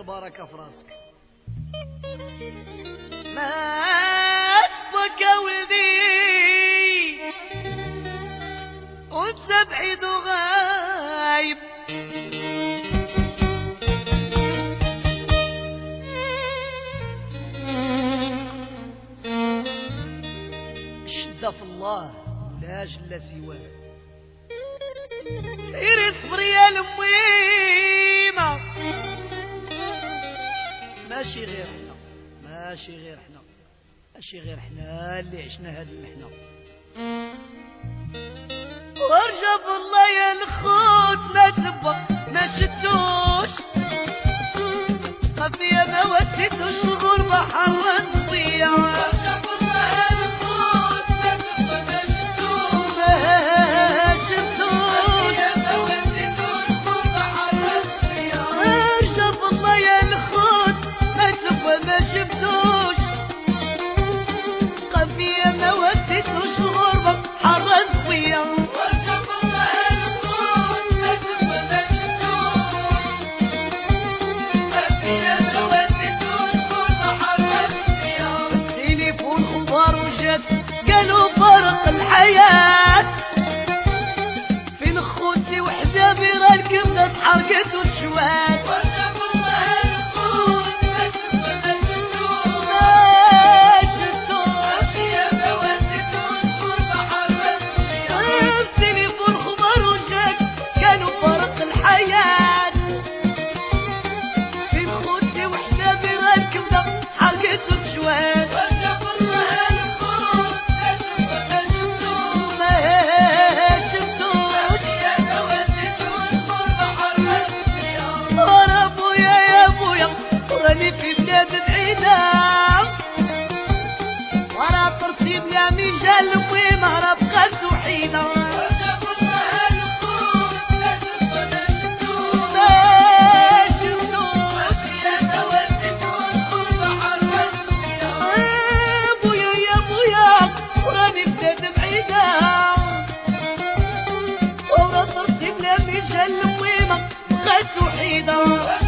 والبركة في راسك. ما اسمك ولدي وانت بعيد وغايب، الشدة في الله لا جل سواه. سيري اصبري يا الميمة، ماشي غير احنا، ماشي غير احنا، ماشي غير احنا اللي عشنا هاد المحنة. وارجع بالله يا الخوت ما تبا ما شدوش، خفية ما وديتوش الغربة حرة ضياع. الحياة فين خوتي وحبابي غالكم حرقت وشوات. تليفون خبر وجاك كانوا فرق الحياة فين خوتي وحبابي غالكم حرقت وشوات. في بلاد بعيدة ورا ترتيب يا ميجال ومهرب قاس وحيدة. بويا يا بويا وراني بلاد بعيدة ورا ترتيب يا ميجال ومهرب قاس وحيدة.